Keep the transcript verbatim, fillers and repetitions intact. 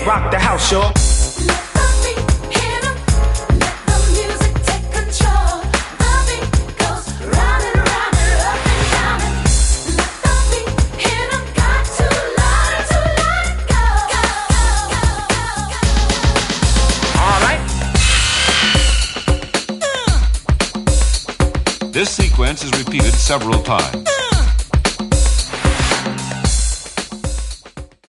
rock the house, y'all. This sequence is repeated several times.